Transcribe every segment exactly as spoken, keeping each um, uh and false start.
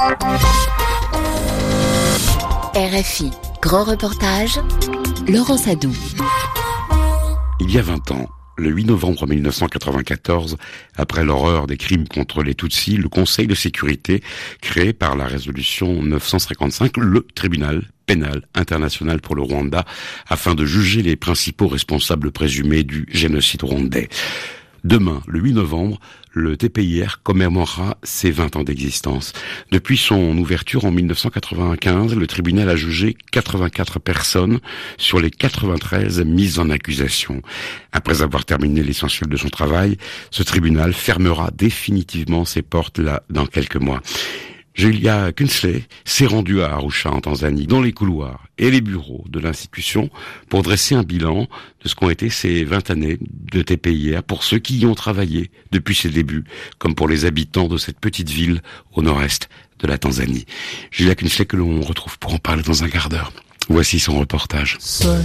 R F I, grand reportage, Laurent Sadou. Il y a vingt ans, le huit novembre mille neuf cent quatre-vingt-quatorze, après l'horreur des crimes contre les Tutsis, le Conseil de sécurité, créé par la résolution neuf cent cinquante-cinq, le tribunal pénal international pour le Rwanda, afin de juger les principaux responsables présumés du génocide rwandais. Demain, le huit novembre, le T P I R commémorera ses vingt ans d'existence. Depuis son ouverture en mille neuf cent quatre-vingt-quinze, le tribunal a jugé quatre-vingt-quatre personnes sur les quatre-vingt-treize mises en accusation. Après avoir terminé l'essentiel de son travail, ce tribunal fermera définitivement ses portes là dans quelques mois. Julia Kunsley s'est rendue à Arusha en Tanzanie, dans les couloirs et les bureaux de l'institution, pour dresser un bilan de ce qu'ont été ces vingt années de T P I R pour ceux qui y ont travaillé depuis ses débuts, comme pour les habitants de cette petite ville au nord-est de la Tanzanie. Julia Kunsley que l'on retrouve pour en parler dans un quart d'heure. Voici son reportage.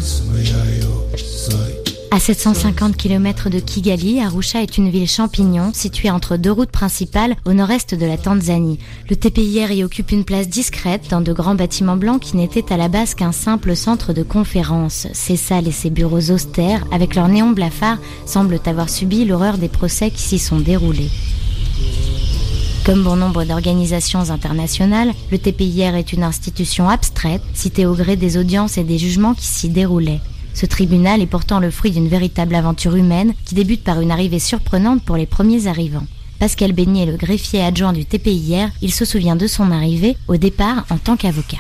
À sept cent cinquante kilomètres de Kigali, Arusha est une ville champignon située entre deux routes principales au nord-est de la Tanzanie. Le T P I R y occupe une place discrète dans de grands bâtiments blancs qui n'étaient à la base qu'un simple centre de conférence. Ses salles et ses bureaux austères, avec leurs néons blafards, semblent avoir subi l'horreur des procès qui s'y sont déroulés. Comme bon nombre d'organisations internationales, le T P I R est une institution abstraite, citée au gré des audiences et des jugements qui s'y déroulaient. Ce tribunal est pourtant le fruit d'une véritable aventure humaine qui débute par une arrivée surprenante pour les premiers arrivants. Pascal Beignet, le greffier adjoint du T P I R, il se souvient de son arrivée, au départ en tant qu'avocat.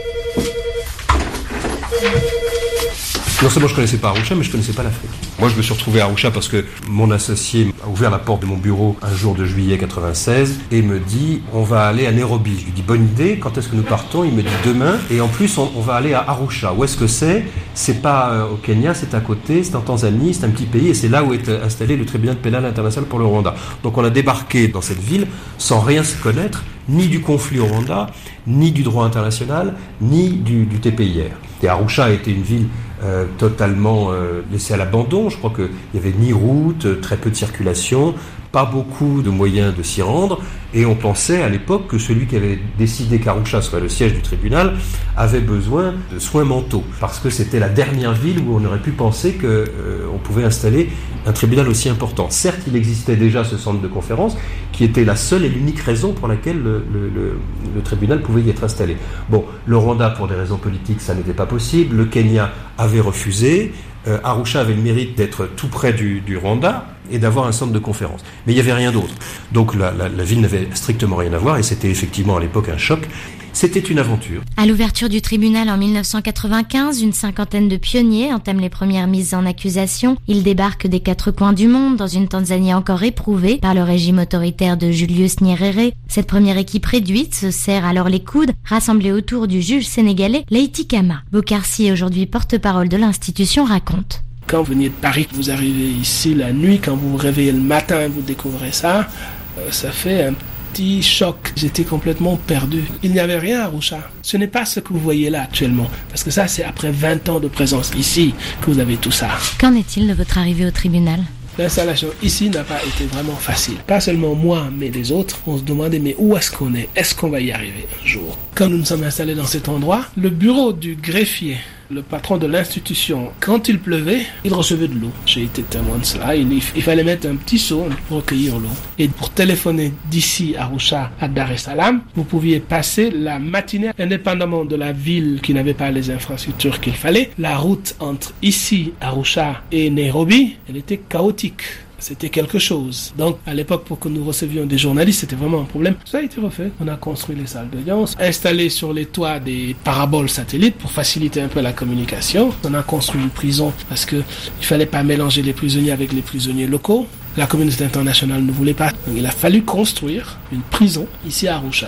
Non seulement je ne connaissais pas Arusha, mais je ne connaissais pas l'Afrique. Moi, je me suis retrouvé à Arusha parce que mon associé a ouvert la porte de mon bureau un jour de juillet quatre-vingt-seize et me dit « On va aller à Nairobi ». Je lui dis « Bonne idée, quand est-ce que nous partons ?» Il me dit « Demain. Et en plus, on, on va aller à Arusha. Où est-ce que c'est ? C'est pas euh, au Kenya, c'est à côté, c'est en Tanzanie, c'est un petit pays et c'est là où est installé le tribunal pénal international pour le Rwanda. » Donc on a débarqué dans cette ville sans rien se connaître, ni du conflit au Rwanda, ni du droit international, ni du, du T P I R. Et Arusha était une ville euh, totalement euh, laissée à l'abandon. Je crois qu'il n'y avait ni route, très peu de circulation, pas beaucoup de moyens de s'y rendre. Et on pensait à l'époque que celui qui avait décidé qu'Arusha soit le siège du tribunal avait besoin de soins mentaux. Parce que c'était la dernière ville où on aurait pu penser qu'on euh, pouvait installer un tribunal aussi important. Certes, il existait déjà ce centre de conférence qui était la seule et l'unique raison pour laquelle le, le, le, le tribunal pouvait y être installé. Bon, le Rwanda, pour des raisons politiques, ça n'était pas possible. Le Kenya avait refusé. Euh, Arusha avait le mérite d'être tout près du, du Rwanda et d'avoir un centre de conférence. Mais il n'y avait rien d'autre. Donc la, la, la ville n'avait strictement rien à voir et c'était effectivement à l'époque un choc. C'était une aventure. À l'ouverture du tribunal en mille neuf cent quatre-vingt-quinze, une cinquantaine de pionniers entament les premières mises en accusation. Ils débarquent des quatre coins du monde dans une Tanzanie encore éprouvée par le régime autoritaire de Julius Nyerere. Cette première équipe réduite se serre alors les coudes, rassemblée autour du juge sénégalais Leïti Kama. Bokarsi, aujourd'hui porte-parole de l'institution, raconte. Quand vous venez de Paris, vous arrivez ici la nuit, quand vous vous réveillez le matin, vous découvrez ça, ça fait un petit choc. J'étais complètement perdu. Il n'y avait rien à Arusha. Ce n'est pas ce que vous voyez là actuellement. Parce que ça, c'est après vingt ans de présence ici que vous avez tout ça. Qu'en est-il de votre arrivée au tribunal ? L'installation ici n'a pas été vraiment facile. Pas seulement moi, mais les autres. On se demandait, mais où est-ce qu'on est ? Est-ce qu'on va y arriver un jour ? Quand nous nous sommes installés dans cet endroit, le bureau du greffier, le patron de l'institution, quand il pleuvait, il recevait de l'eau. J'ai été témoin de cela. Il, il fallait mettre un petit seau pour recueillir l'eau. Et pour téléphoner d'ici à Arusha à Dar es Salaam, vous pouviez passer la matinée, indépendamment de la ville qui n'avait pas les infrastructures qu'il fallait. La route entre ici, Arusha, et Nairobi, elle était chaotique. C'était quelque chose. Donc, à l'époque, pour que nous recevions des journalistes, c'était vraiment un problème. Ça a été refait. On a construit les salles d'audience, installé sur les toits des paraboles satellites pour faciliter un peu la communication. On a construit une prison parce que il fallait pas mélanger les prisonniers avec les prisonniers locaux. La communauté internationale ne voulait pas. Donc, il a fallu construire une prison ici à Arusha.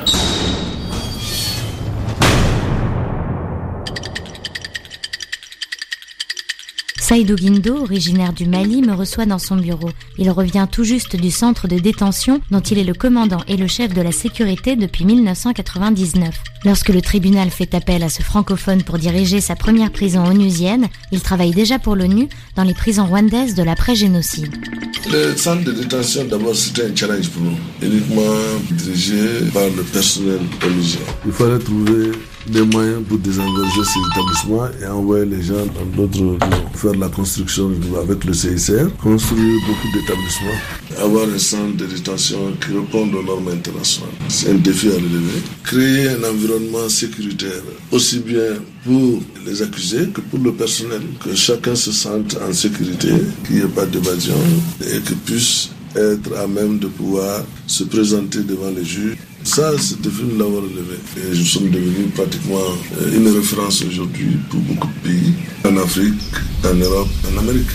Seydou Guindo, originaire du Mali, me reçoit dans son bureau. Il revient tout juste du centre de détention dont il est le commandant et le chef de la sécurité depuis dix-neuf cent quatre-vingt-dix-neuf. Lorsque le tribunal fait appel à ce francophone pour diriger sa première prison onusienne, il travaille déjà pour l'ONU dans les prisons rwandaises de l'après-génocide. Le centre de détention, d'abord, c'était un challenge pour nous, uniquement dirigé par le personnel onusien. Il fallait trouver des moyens pour désengorger ces établissements et envoyer les gens dans d'autres lieux. Faire la construction avec le C I C R, construire beaucoup d'établissements, avoir un centre de détention qui réponde aux normes internationales. C'est un défi à relever. Créer un environnement sécuritaire, aussi bien pour les accusés que pour le personnel, que chacun se sente en sécurité, qu'il n'y ait pas d'évasion et qu'il puisse être à même de pouvoir se présenter devant les juges. Ça, c'est défi de l'avoir relevé. Et nous sommes devenus pratiquement une référence aujourd'hui pour beaucoup de pays, en Afrique, en Europe, en Amérique.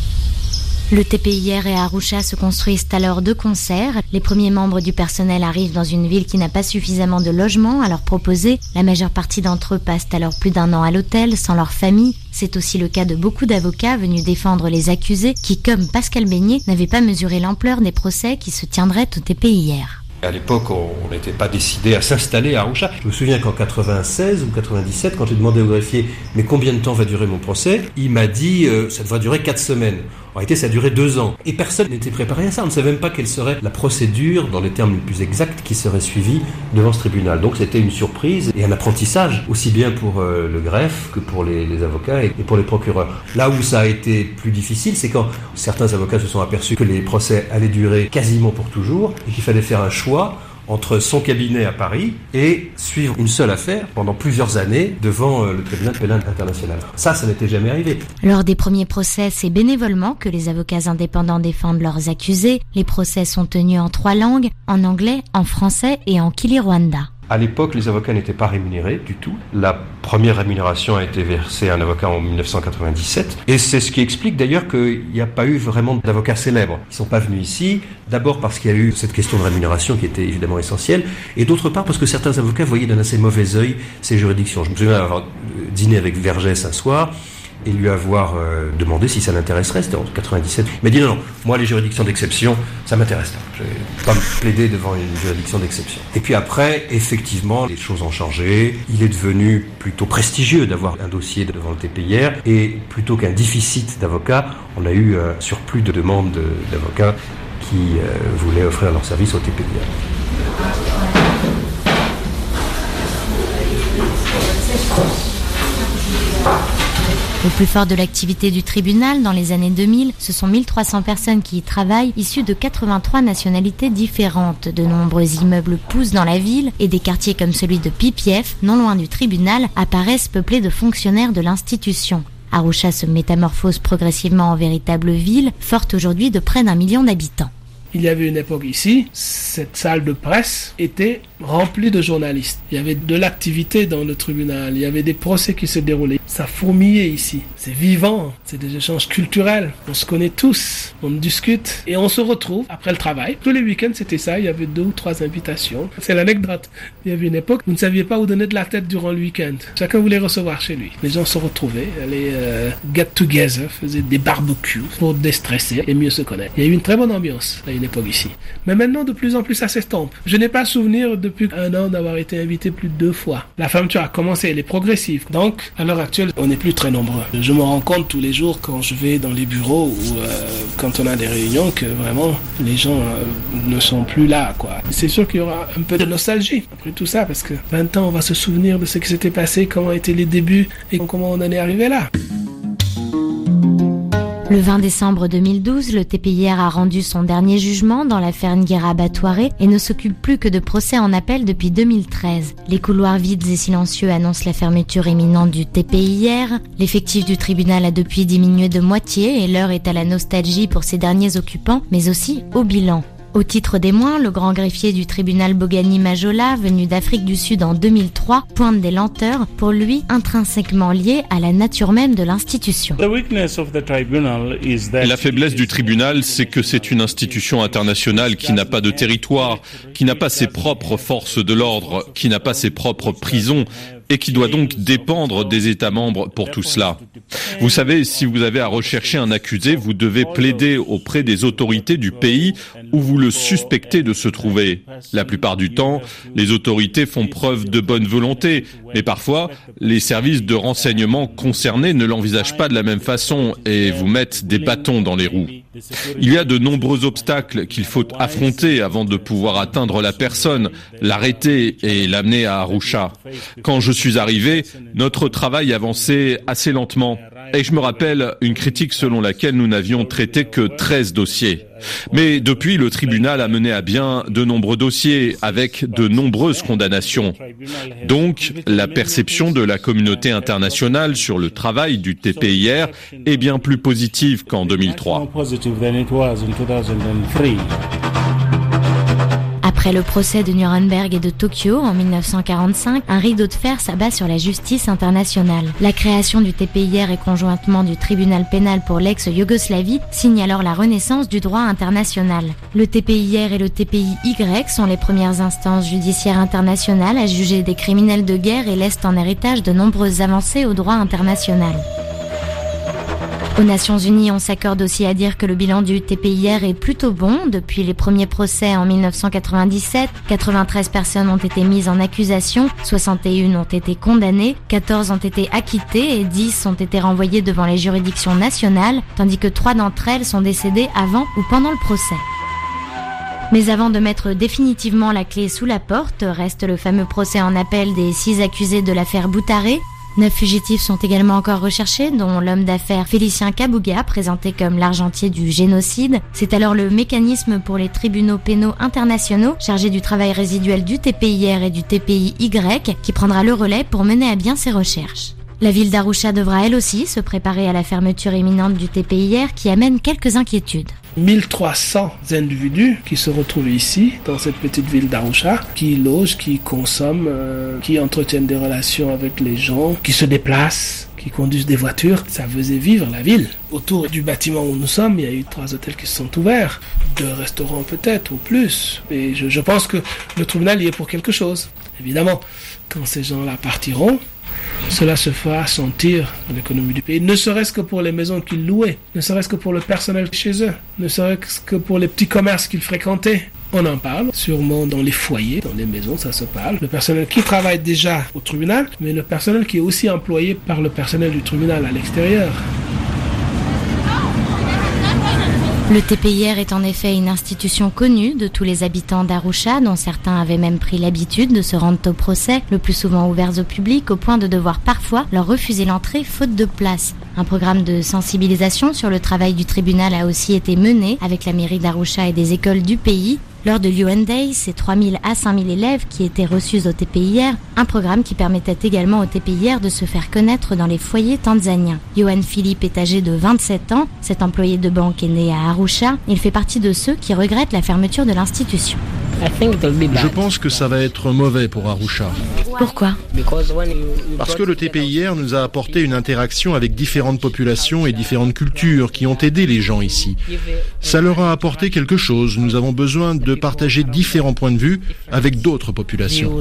Le T P I R et Arusha se construisent alors de concert. Les premiers membres du personnel arrivent dans une ville qui n'a pas suffisamment de logements à leur proposer. La majeure partie d'entre eux passent alors plus d'un an à l'hôtel, sans leur famille. C'est aussi le cas de beaucoup d'avocats venus défendre les accusés qui, comme Pascal Beignet, n'avaient pas mesuré l'ampleur des procès qui se tiendraient au T P I R. À l'époque, on n'était pas décidé à s'installer à Arusha. Je me souviens qu'en quatre-vingt-seize ou quatre-vingt-dix-sept, quand j'ai demandé au greffier « Mais combien de temps va durer mon procès ?», il m'a dit euh, « Ça devrait durer quatre semaines ». En réalité, ça a duré deux ans. Et personne n'était préparé à ça. On ne savait même pas quelle serait la procédure, dans les termes les plus exacts, qui serait suivie devant ce tribunal. Donc c'était une surprise et un apprentissage, aussi bien pour euh, le greffe que pour les, les avocats et, et pour les procureurs. Là où ça a été plus difficile, c'est quand certains avocats se sont aperçus que les procès allaient durer quasiment pour toujours et qu'il fallait faire un choix entre son cabinet à Paris et suivre une seule affaire pendant plusieurs années devant le tribunal pénal international. Ça, ça n'était jamais arrivé. Lors des premiers procès, c'est bénévolement que les avocats indépendants défendent leurs accusés. Les procès sont tenus en trois langues, en anglais, en français et en Kinyarwanda. À l'époque, les avocats n'étaient pas rémunérés du tout. La première rémunération a été versée à un avocat en dix-neuf cent quatre-vingt-dix-sept. Et c'est ce qui explique d'ailleurs qu'il n'y a pas eu vraiment d'avocats célèbres. Ils ne sont pas venus ici, d'abord parce qu'il y a eu cette question de rémunération qui était évidemment essentielle, et d'autre part parce que certains avocats voyaient d'un assez mauvais œil ces juridictions. Je me souviens avoir dîné avec Vergès un soir, et lui avoir euh, demandé si ça l'intéresserait, c'était en quatre-vingt-dix-sept. Il m'a dit non, non, moi les juridictions d'exception, ça m'intéresse pas. Je vais pas me plaider devant une juridiction d'exception. Et puis après, effectivement, les choses ont changé. Il est devenu plutôt prestigieux d'avoir un dossier devant le T P I R, et plutôt qu'un déficit d'avocats, on a eu un surplus de demandes de, d'avocats qui euh, voulaient offrir leurs services au T P I R. Au plus fort de l'activité du tribunal, dans les années deux mille, ce sont mille trois cents personnes qui y travaillent, issues de quatre-vingt-trois nationalités différentes. De nombreux immeubles poussent dans la ville et des quartiers comme celui de Pipief, non loin du tribunal, apparaissent peuplés de fonctionnaires de l'institution. Arusha se métamorphose progressivement en véritable ville, forte aujourd'hui de près d'un million d'habitants. Il y avait une époque ici, cette salle de presse était remplie de journalistes. Il y avait de l'activité dans le tribunal, il y avait des procès qui se déroulaient. Ça fourmillait ici. C'est vivant, c'est des échanges culturels. On se connaît tous, on discute et on se retrouve après le travail. Tous les week-ends, c'était ça, il y avait deux ou trois invitations. C'est l'anecdote. Il y avait une époque où vous ne saviez pas où donner de la tête durant le week-end. Chacun voulait recevoir chez lui. Les gens se retrouvaient, allaient euh, get together, faisaient des barbecues pour déstresser et mieux se connaître. Il y a eu une très bonne ambiance à une époque ici. Mais maintenant, de plus en plus, ça s'estompe. Je n'ai pas souvenir depuis un an d'avoir été invité plus de deux fois. La fermeture a commencé, elle est progressive. Donc, à l'heure actuelle, on n'est plus très nombreux. Je me rends compte tous les jours quand je vais dans les bureaux ou euh, quand on a des réunions que vraiment les gens euh, ne sont plus là, quoi. C'est sûr qu'il y aura un peu de nostalgie après tout ça parce que vingt ans, on va se souvenir de ce qui s'était passé, comment étaient les débuts et comment on en est arrivé là. Le vingt décembre deux mille douze, le T P I R a rendu son dernier jugement dans l'affaire Nguera Batoiré et ne s'occupe plus que de procès en appel depuis deux mille treize. Les couloirs vides et silencieux annoncent la fermeture imminente du T P I R. L'effectif du tribunal a depuis diminué de moitié et l'heure est à la nostalgie pour ses derniers occupants, mais aussi au bilan. Au titre des moins, le grand greffier du tribunal Bogani Majola, venu d'Afrique du Sud en deux mille trois, pointe des lenteurs, pour lui intrinsèquement liées à la nature même de l'institution. La faiblesse du tribunal, c'est que c'est une institution internationale qui n'a pas de territoire, qui n'a pas ses propres forces de l'ordre, qui n'a pas ses propres prisons, et qui doit donc dépendre des États membres pour tout cela. Vous savez, si vous avez à rechercher un accusé, vous devez plaider auprès des autorités du pays où vous le suspectez de se trouver. La plupart du temps, les autorités font preuve de bonne volonté, mais parfois, les services de renseignement concernés ne l'envisagent pas de la même façon et vous mettent des bâtons dans les roues. Il y a de nombreux obstacles qu'il faut affronter avant de pouvoir atteindre la personne, l'arrêter et l'amener à Arusha. Quand je suis arrivé, notre travail avançait assez lentement. Et je me rappelle une critique selon laquelle nous n'avions traité que treize dossiers. Mais depuis, le tribunal a mené à bien de nombreux dossiers avec de nombreuses condamnations. Donc, la perception de la communauté internationale sur le travail du T P I R est bien plus positive qu'en deux mille trois. Après le procès de Nuremberg et de Tokyo en mille neuf cent quarante-cinq, un rideau de fer s'abat sur la justice internationale. La création du T P I R et conjointement du tribunal pénal pour l'ex-Yougoslavie signe alors la renaissance du droit international. Le T P I R et le T P I Y sont les premières instances judiciaires internationales à juger des criminels de guerre et laissent en héritage de nombreuses avancées au droit international. Aux Nations Unies, on s'accorde aussi à dire que le bilan du T P I R est plutôt bon. Depuis les premiers procès en mille neuf cent quatre-vingt-dix-sept, quatre-vingt-treize personnes ont été mises en accusation, soixante et une ont été condamnées, quatorze ont été acquittées et dix ont été renvoyées devant les juridictions nationales, tandis que trois d'entre elles sont décédées avant ou pendant le procès. Mais avant de mettre définitivement la clé sous la porte, reste le fameux procès en appel des six accusés de l'affaire Boutaré. Neuf fugitifs sont également encore recherchés, dont l'homme d'affaires Félicien Kabuga, présenté comme l'argentier du génocide. C'est alors le mécanisme pour les tribunaux pénaux internationaux, chargé du travail résiduel du T P I R et du T P I Y, qui prendra le relais pour mener à bien ses recherches. La ville d'Arusha devra elle aussi se préparer à la fermeture imminente du T P I R qui amène quelques inquiétudes. mille trois cents individus qui se retrouvent ici, dans cette petite ville d'Arusha, qui logent, qui consomment, euh, qui entretiennent des relations avec les gens, qui se déplacent, qui conduisent des voitures. Ça faisait vivre la ville. Autour du bâtiment où nous sommes, il y a eu trois hôtels qui se sont ouverts, deux restaurants peut-être, ou plus. Et je, je pense que le tribunal y est pour quelque chose. Évidemment, quand ces gens-là partiront, cela se fera sentir dans l'économie du pays, ne serait-ce que pour les maisons qu'ils louaient, ne serait-ce que pour le personnel chez eux, ne serait-ce que pour les petits commerces qu'ils fréquentaient. On en parle, sûrement dans les foyers, dans les maisons, ça se parle. Le personnel qui travaille déjà au tribunal, mais le personnel qui est aussi employé par le personnel du tribunal à l'extérieur. Le T P I R est en effet une institution connue de tous les habitants d'Arusha, dont certains avaient même pris l'habitude de se rendre au procès, le plus souvent ouverts au public, au point de devoir parfois leur refuser l'entrée faute de place. Un programme de sensibilisation sur le travail du tribunal a aussi été mené avec la mairie d'Arusha et des écoles du pays. Lors de l'U N Day, c'est trois mille à cinq mille élèves qui étaient reçus au T P I R, un programme qui permettait également au T P I R de se faire connaître dans les foyers tanzaniens. Johan Philippe est âgé de vingt-sept ans, cet employé de banque est né à Arusha, il fait partie de ceux qui regrettent la fermeture de l'institution. Je pense que ça va être mauvais pour Arusha. Pourquoi ? Parce que le T P I R nous a apporté une interaction avec différentes populations et différentes cultures qui ont aidé les gens ici. Ça leur a apporté quelque chose. Nous avons besoin de partager différents points de vue avec d'autres populations.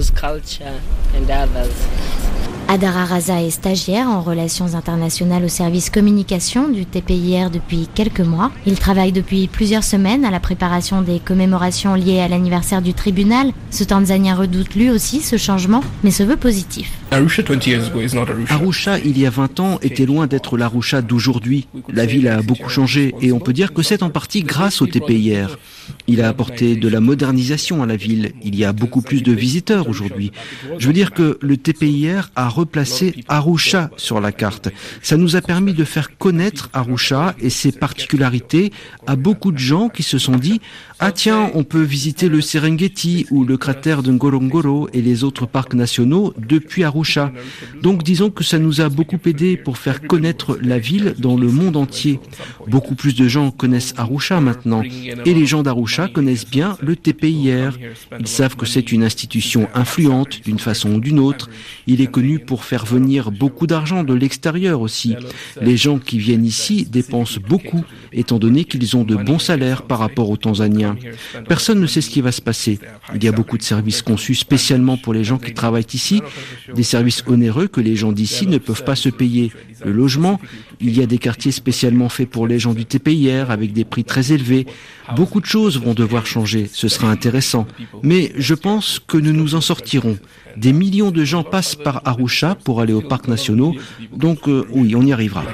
Adara Raza est stagiaire en relations internationales au service communication du T P I R depuis quelques mois. Il travaille depuis plusieurs semaines à la préparation des commémorations liées à l'anniversaire du tribunal. Ce Tanzanien redoute lui aussi ce changement, mais se veut positif. Arusha, il y a vingt ans, était loin d'être l'Arusha d'aujourd'hui. La ville a beaucoup changé et on peut dire que c'est en partie grâce au T P I R. Il a apporté de la modernisation à la ville. Il y a beaucoup plus de visiteurs aujourd'hui. Je veux dire que le T P I R a replacé Arusha sur la carte. Ça nous a permis de faire connaître Arusha et ses particularités à beaucoup de gens qui se sont dit « Ah tiens, on peut visiter le Serengeti ou le cratère de Ngorongoro et les autres parcs nationaux depuis Arusha. » Donc disons que ça nous a beaucoup aidé pour faire connaître la ville dans le monde entier. Beaucoup plus de gens connaissent Arusha maintenant et les gens d'Arusha connaissent bien le T P I R. Ils savent que c'est une institution influente d'une façon ou d'une autre. Il est connu pour faire venir beaucoup d'argent de l'extérieur aussi. Les gens qui viennent ici dépensent beaucoup, étant donné qu'ils ont de bons salaires par rapport aux Tanzaniens. Personne ne sait ce qui va se passer. Il y a beaucoup de services conçus spécialement pour les gens qui travaillent ici, des services onéreux que les gens d'ici ne peuvent pas se payer. Le logement, il y a des quartiers spécialement faits pour les gens du T P I R avec des prix très élevés. Beaucoup de choses vont devoir changer, ce sera intéressant. Mais je pense que nous nous en sortirons. Des millions de gens passent par Arusha pour aller aux parcs nationaux, donc euh, oui, on y arrivera.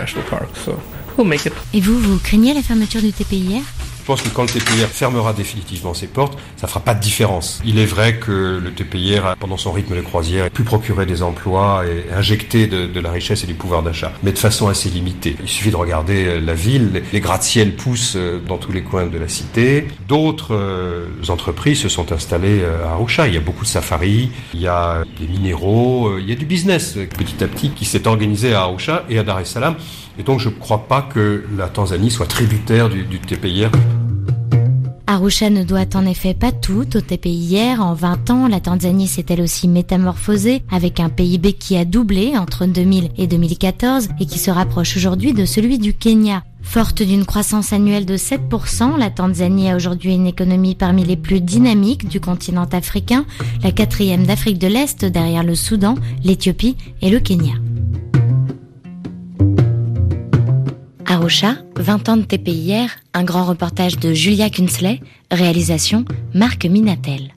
Et vous, vous craignez la fermeture du T P I R ? Je pense que quand le T P I R fermera définitivement ses portes, ça fera pas de différence. Il est vrai que le T P I R, pendant son rythme de croisière, a pu procurer des emplois et injecter de, de la richesse et du pouvoir d'achat, mais de façon assez limitée. Il suffit de regarder la ville, les gratte-ciel poussent dans tous les coins de la cité. D'autres euh, entreprises se sont installées à Arusha. Il y a beaucoup de safaris, il y a des minéraux, euh, il y a du business petit à petit qui s'est organisé à Arusha et à Dar es Salaam. Et donc je ne crois pas que la Tanzanie soit tributaire du, du T P I R. Arusha ne doit en effet pas tout au T P I R. En vingt ans, la Tanzanie s'est elle aussi métamorphosée avec un P I B qui a doublé entre deux mille et deux mille quatorze et qui se rapproche aujourd'hui de celui du Kenya. Forte d'une croissance annuelle de sept pour cent, la Tanzanie a aujourd'hui une économie parmi les plus dynamiques du continent africain, la quatrième d'Afrique de l'Est derrière le Soudan, l'Éthiopie et le Kenya. Arusha, vingt ans de T P I R, un grand reportage de Julia Kunsley, réalisation Marc Minatel.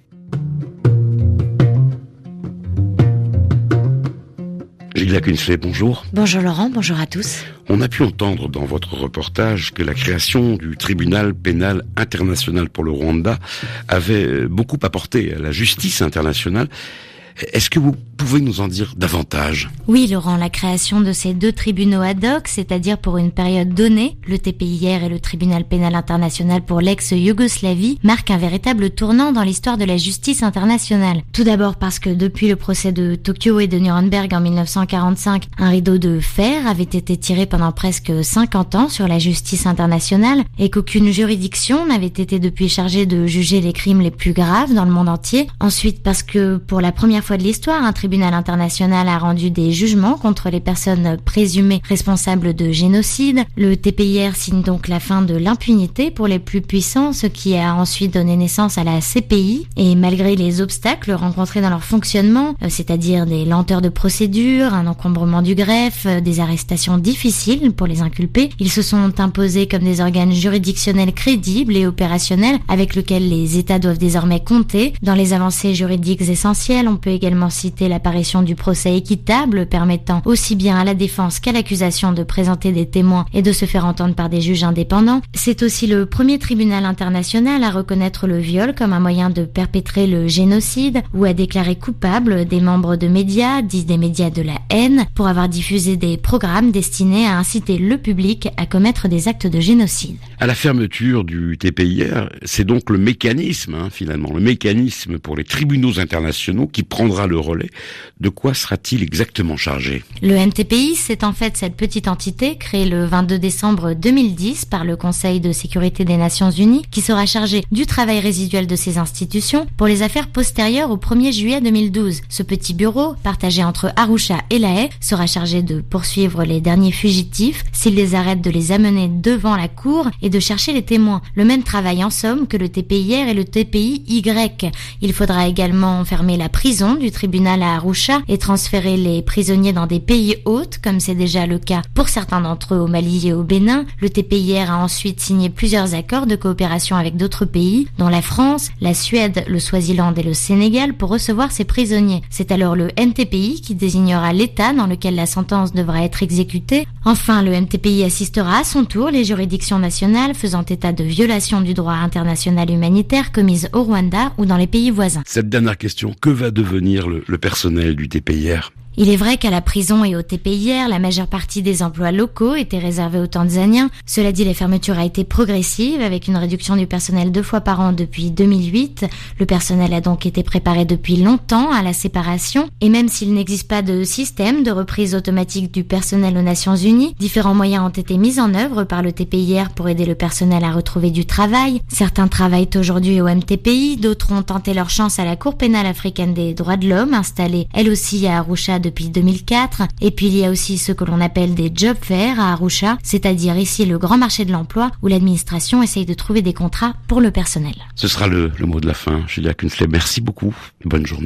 Julia Kunsley, bonjour. Bonjour Laurent, bonjour à tous. On a pu entendre dans votre reportage que la création du tribunal pénal international pour le Rwanda avait beaucoup apporté à la justice internationale. Est-ce que vous pouvez nous en dire davantage ? Oui, Laurent, la création de ces deux tribunaux ad hoc, c'est-à-dire pour une période donnée, le T P I R et le tribunal pénal international pour l'ex-Yougoslavie, marque un véritable tournant dans l'histoire de la justice internationale. Tout d'abord parce que depuis le procès de Tokyo et de Nuremberg en mille neuf cent quarante-cinq, un rideau de fer avait été tiré pendant presque cinquante ans sur la justice internationale et qu'aucune juridiction n'avait été depuis chargée de juger les crimes les plus graves dans le monde entier. Ensuite parce que pour la première fois de l'histoire, un tribunal international a rendu des jugements contre les personnes présumées responsables de génocide. Le T P I R signe donc la fin de l'impunité pour les plus puissants, ce qui a ensuite donné naissance à la C P I. Et malgré les obstacles rencontrés dans leur fonctionnement, c'est-à-dire des lenteurs de procédure, un encombrement du greffe, des arrestations difficiles pour les inculpés, ils se sont imposés comme des organes juridictionnels crédibles et opérationnels avec lesquels les États doivent désormais compter. Dans les avancées juridiques essentielles, on peut également citer l'apparition du procès équitable permettant aussi bien à la défense qu'à l'accusation de présenter des témoins et de se faire entendre par des juges indépendants. C'est aussi le premier tribunal international à reconnaître le viol comme un moyen de perpétrer le génocide ou à déclarer coupables des membres de médias, dits des médias de la haine, pour avoir diffusé des programmes destinés à inciter le public à commettre des actes de génocide. À la fermeture du T P I R, c'est donc le mécanisme, hein, finalement, le mécanisme pour les tribunaux internationaux qui prendra le relais. De quoi sera-t-il exactement chargé ? Le N T P I, c'est en fait cette petite entité créée le vingt-deux décembre deux mille dix par le Conseil de sécurité des Nations Unies qui sera chargé du travail résiduel de ces institutions pour les affaires postérieures au premier juillet deux mille douze. Ce petit bureau, partagé entre Arusha et La Haye, sera chargé de poursuivre les derniers fugitifs, s'ils les arrêtent de les amener devant la cour et de chercher les témoins. Le même travail en somme que le T P I R et le T P I Y. Il faudra également fermer la prison du tribunal à Arusha et transférer les prisonniers dans des pays hôtes, comme c'est déjà le cas pour certains d'entre eux au Mali et au Bénin. Le T P I R a ensuite signé plusieurs accords de coopération avec d'autres pays, dont la France, la Suède, le Swaziland et le Sénégal, pour recevoir ces prisonniers. C'est alors le N T P I qui désignera l'État dans lequel la sentence devra être exécutée. Enfin, le N T P I assistera à son tour les juridictions nationales faisant état de violations du droit international humanitaire commises au Rwanda ou dans les pays voisins. Cette dernière question, que va devenir le, le personnel du T P I R ? Il est vrai qu'à la prison et au T P I R, la majeure partie des emplois locaux étaient réservés aux Tanzaniens. Cela dit, la fermeture a été progressive avec une réduction du personnel deux fois par an depuis deux mille huit. Le personnel a donc été préparé depuis longtemps à la séparation. Et même s'il n'existe pas de système de reprise automatique du personnel aux Nations Unies, différents moyens ont été mis en œuvre par le T P I R pour aider le personnel à retrouver du travail. Certains travaillent aujourd'hui au M T P I, d'autres ont tenté leur chance à la Cour pénale africaine des droits de l'homme, installée elle aussi à Arusha depuis deux mille quatre. Et puis il y a aussi ce que l'on appelle des job fairs à Arusha, c'est-à-dire ici le grand marché de l'emploi où l'administration essaye de trouver des contrats pour le personnel. Ce sera le, le mot de la fin. Julia Kunsley, merci beaucoup. Bonne journée.